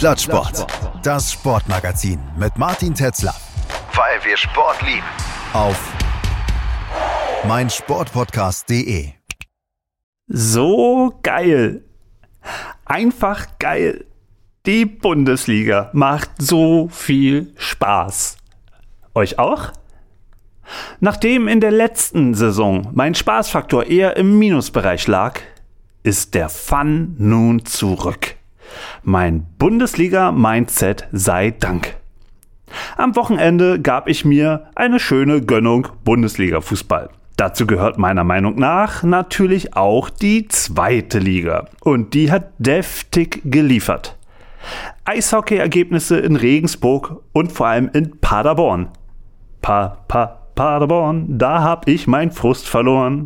Plattsport. Das Sportmagazin mit Martin Tetzler. Weil wir Sport lieben. Auf meinsportpodcast.de. So geil. Einfach geil. Die Bundesliga macht so viel Spaß. Euch auch? Nachdem in der letzten Saison mein Spaßfaktor eher im Minusbereich lag, ist der Fun nun zurück. Mein Bundesliga-Mindset sei Dank. Am Wochenende gab ich mir eine schöne Gönnung Bundesliga-Fußball. Dazu gehört meiner Meinung nach natürlich auch die zweite Liga. Und die hat deftig geliefert. Eishockey-Ergebnisse in Regensburg und vor allem in Paderborn. Paderborn, da hab ich meinen Frust verloren.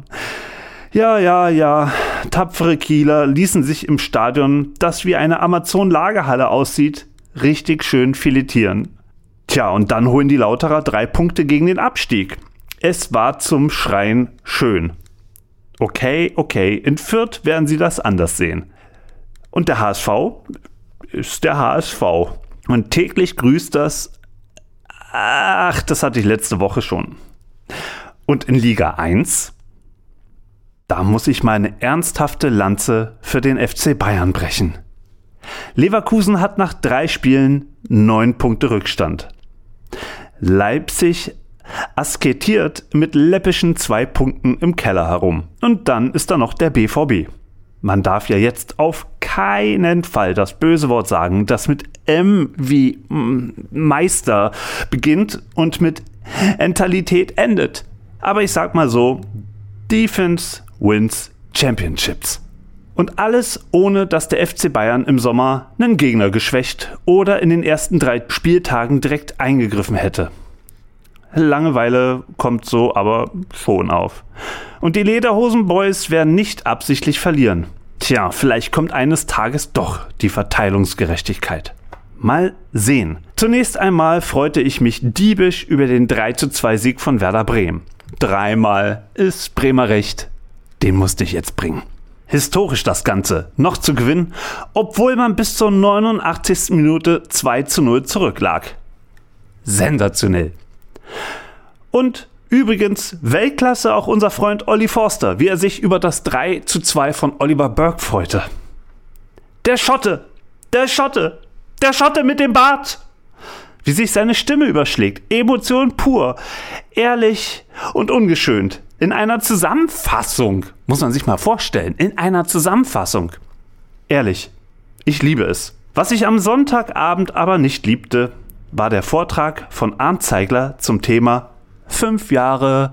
Ja, tapfere Kieler ließen sich im Stadion, das wie eine Amazon-Lagerhalle aussieht, richtig schön filetieren. Tja, und dann holen die Lauterer 3 Punkte gegen den Abstieg. Es war zum Schreien schön. Okay, in Fürth werden sie das anders sehen. Und der HSV ist der HSV. Und täglich grüßt das... Ach, das hatte ich letzte Woche schon. Und in Liga 1... Da muss ich mal eine ernsthafte Lanze für den FC Bayern brechen. Leverkusen hat nach 3 Spielen 9 Punkte Rückstand. Leipzig asketiert mit läppischen 2 Punkten im Keller herum. Und dann ist da noch der BVB. Man darf ja jetzt auf keinen Fall das böse Wort sagen, das mit M wie Meister beginnt und mit Mentalität endet. Aber ich sag mal so, Defense wins Championships. Und alles ohne, dass der FC Bayern im Sommer einen Gegner geschwächt oder in den ersten 3 Spieltagen direkt eingegriffen hätte. Langeweile kommt so aber schon auf. Und die Lederhosen-Boys werden nicht absichtlich verlieren. Tja, vielleicht kommt eines Tages doch die Verteilungsgerechtigkeit. Mal sehen. Zunächst einmal freute ich mich diebisch über den 3:2 Sieg von Werder Bremen. 3-mal ist Bremer Recht. Den musste ich jetzt bringen. Historisch das Ganze, noch zu gewinnen, obwohl man bis zur 89. Minute 2:0 zurücklag. Sensationell. Und übrigens Weltklasse auch unser Freund Olli Forster, wie er sich über das 3:2 von Oliver Burke freute. Der Schotte mit dem Bart! Wie sich seine Stimme überschlägt, Emotion pur, ehrlich und ungeschönt. In einer Zusammenfassung, muss man sich mal vorstellen, in einer Zusammenfassung. Ehrlich, ich liebe es. Was ich am Sonntagabend aber nicht liebte, war der Vortrag von Arndt Zeigler zum Thema 5 Jahre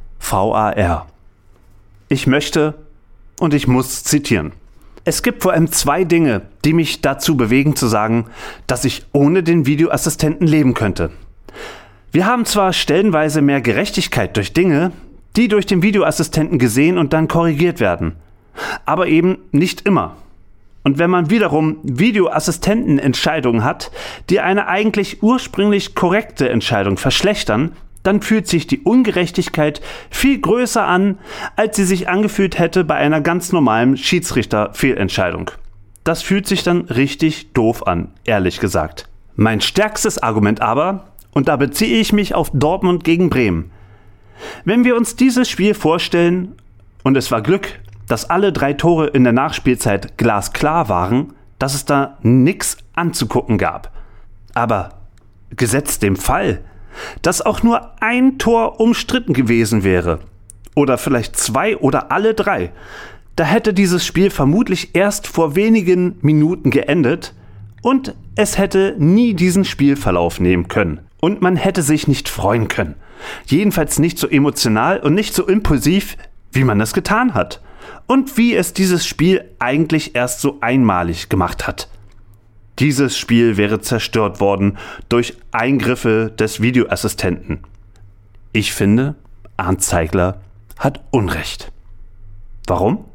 VAR. Ich möchte und ich muss zitieren. Es gibt vor allem 2 Dinge, die mich dazu bewegen zu sagen, dass ich ohne den Videoassistenten leben könnte. Wir haben zwar stellenweise mehr Gerechtigkeit durch Dinge, die durch den Videoassistenten gesehen und dann korrigiert werden, aber eben nicht immer. Und wenn man wiederum Videoassistentenentscheidungen hat, die eine eigentlich ursprünglich korrekte Entscheidung verschlechtern, dann fühlt sich die Ungerechtigkeit viel größer an, als sie sich angefühlt hätte bei einer ganz normalen Schiedsrichterfehlentscheidung. Das fühlt sich dann richtig doof an, ehrlich gesagt. Mein stärkstes Argument aber, und da beziehe ich mich auf Dortmund gegen Bremen. Wenn wir uns dieses Spiel vorstellen, und es war Glück, dass alle 3 Tore in der Nachspielzeit glasklar waren, dass es da nichts anzugucken gab. Aber gesetzt dem Fall, dass auch nur ein Tor umstritten gewesen wäre, oder vielleicht 2 oder alle 3, da hätte dieses Spiel vermutlich erst vor wenigen Minuten geendet und es hätte nie diesen Spielverlauf nehmen können. Und man hätte sich nicht freuen können. Jedenfalls nicht so emotional und nicht so impulsiv, wie man es getan hat. Und wie es dieses Spiel eigentlich erst so einmalig gemacht hat. Dieses Spiel wäre zerstört worden durch Eingriffe des Videoassistenten. Ich finde, Arndt Zeigler hat Unrecht. Warum?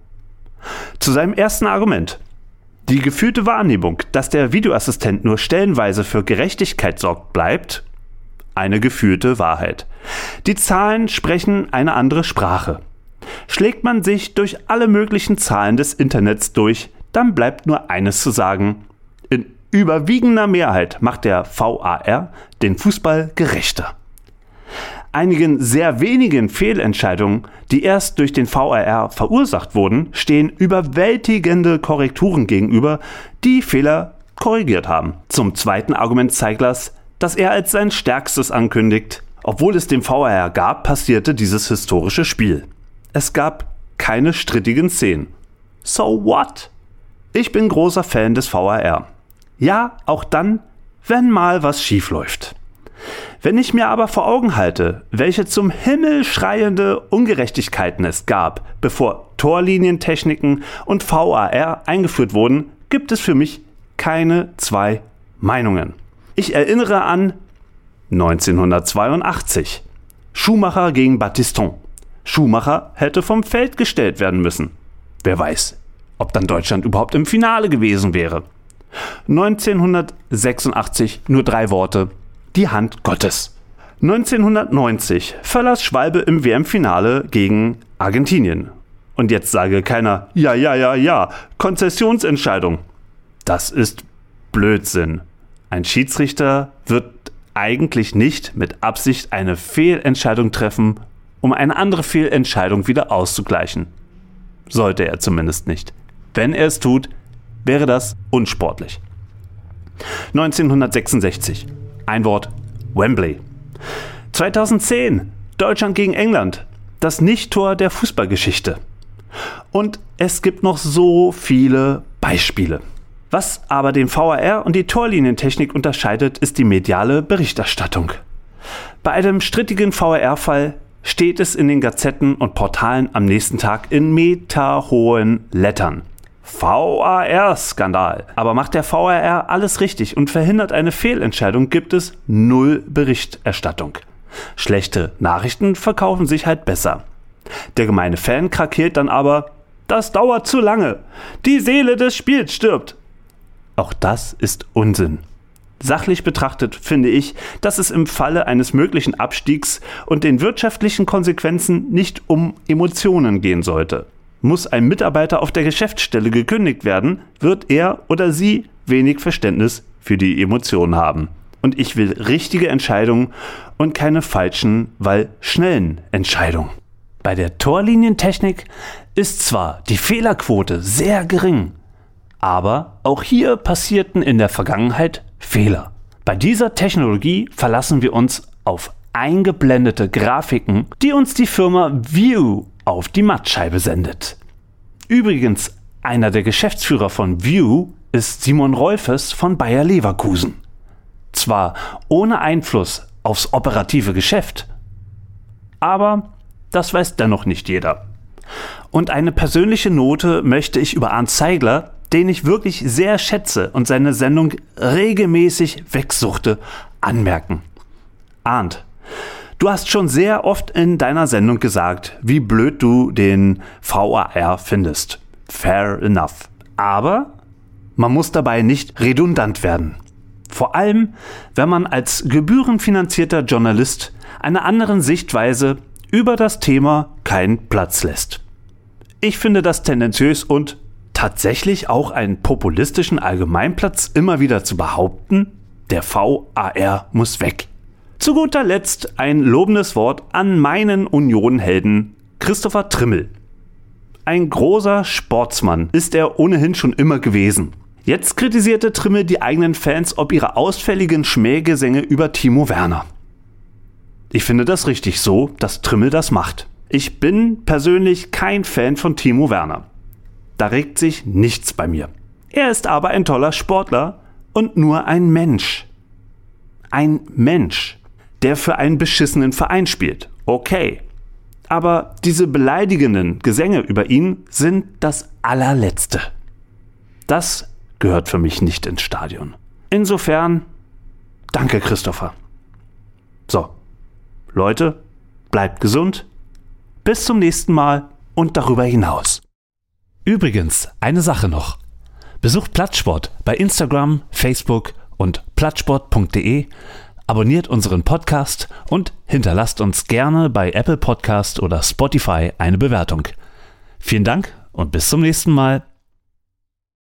Zu seinem ersten Argument. Die gefühlte Wahrnehmung, dass der Videoassistent nur stellenweise für Gerechtigkeit sorgt, bleibt eine gefühlte Wahrheit. Die Zahlen sprechen eine andere Sprache. Schlägt man sich durch alle möglichen Zahlen des Internets durch, dann bleibt nur eines zu sagen: in überwiegender Mehrheit macht der VAR den Fußball gerechter. Einigen sehr wenigen Fehlentscheidungen, die erst durch den VAR verursacht wurden, stehen überwältigende Korrekturen gegenüber, die Fehler korrigiert haben. Zum zweiten Argument Zeiglers, das er als sein stärkstes ankündigt. Obwohl es den VAR gab, passierte dieses historische Spiel. Es gab keine strittigen Szenen. So what? Ich bin großer Fan des VAR. Ja, auch dann, wenn mal was schief läuft. Wenn ich mir aber vor Augen halte, welche zum Himmel schreiende Ungerechtigkeiten es gab, bevor Torlinientechniken und VAR eingeführt wurden, gibt es für mich keine zwei Meinungen. Ich erinnere an 1982. Schumacher gegen Battiston. Schumacher hätte vom Feld gestellt werden müssen. Wer weiß, ob dann Deutschland überhaupt im Finale gewesen wäre. 1986 nur 3 Worte. Die Hand Gottes. 1990 verlas Schwalbe im WM-Finale gegen Argentinien. Und jetzt sage keiner, ja, Konzessionsentscheidung. Das ist Blödsinn. Ein Schiedsrichter wird eigentlich nicht mit Absicht eine Fehlentscheidung treffen, um eine andere Fehlentscheidung wieder auszugleichen. Sollte er zumindest nicht. Wenn er es tut, wäre das unsportlich. 1966. Ein Wort, Wembley. 2010, Deutschland gegen England. Das Nicht-Tor der Fußballgeschichte. Und es gibt noch so viele Beispiele. Was aber den VAR und die Torlinientechnik unterscheidet, ist die mediale Berichterstattung. Bei einem strittigen VAR-Fall steht es in den Gazetten und Portalen am nächsten Tag in meterhohen Lettern. VAR-Skandal. Aber macht der VAR alles richtig und verhindert eine Fehlentscheidung, gibt es 0 Berichterstattung. Schlechte Nachrichten verkaufen sich halt besser. Der gemeine Fan krakeelt dann aber, das dauert zu lange. Die Seele des Spiels stirbt. Auch das ist Unsinn. Sachlich betrachtet finde ich, dass es im Falle eines möglichen Abstiegs und den wirtschaftlichen Konsequenzen nicht um Emotionen gehen sollte. Muss ein Mitarbeiter auf der Geschäftsstelle gekündigt werden, wird er oder sie wenig Verständnis für die Emotionen haben. Und ich will richtige Entscheidungen und keine falschen, weil schnellen Entscheidungen. Bei der Torlinientechnik ist zwar die Fehlerquote sehr gering, aber auch hier passierten in der Vergangenheit Fehler. Bei dieser Technologie verlassen wir uns auf eingeblendete Grafiken, die uns die Firma View auf die Mattscheibe sendet. Übrigens, einer der Geschäftsführer von View ist Simon Rolfes von Bayer Leverkusen. Zwar ohne Einfluss aufs operative Geschäft, aber das weiß dennoch nicht jeder. Und eine persönliche Note möchte ich über Arndt Zeigler, den ich wirklich sehr schätze und seine Sendung regelmäßig wegsuchte, anmerken. Arndt, du hast schon sehr oft in deiner Sendung gesagt, wie blöd du den VAR findest. Fair enough. Aber man muss dabei nicht redundant werden. Vor allem, wenn man als gebührenfinanzierter Journalist einer anderen Sichtweise über das Thema keinen Platz lässt. Ich finde das tendenziös und tatsächlich auch einen populistischen Allgemeinplatz immer wieder zu behaupten, der VAR muss weg. Zu guter Letzt ein lobendes Wort an meinen Union-Helden Christopher Trimmel. Ein großer Sportsmann ist er ohnehin schon immer gewesen. Jetzt kritisierte Trimmel die eigenen Fans ob ihre ausfälligen Schmähgesänge über Timo Werner. Ich finde das richtig so, dass Trimmel das macht. Ich bin persönlich kein Fan von Timo Werner. Da regt sich nichts bei mir. Er ist aber ein toller Sportler und nur ein Mensch. Ein Mensch, der für einen beschissenen Verein spielt. Okay. Aber diese beleidigenden Gesänge über ihn sind das allerletzte. Das gehört für mich nicht ins Stadion. Insofern, danke Christopher. So, Leute, bleibt gesund. Bis zum nächsten Mal und darüber hinaus. Übrigens, eine Sache noch. Besucht Plattsport bei Instagram, Facebook und plattsport.de, abonniert unseren Podcast und hinterlasst uns gerne bei Apple Podcast oder Spotify eine Bewertung. Vielen Dank und bis zum nächsten Mal.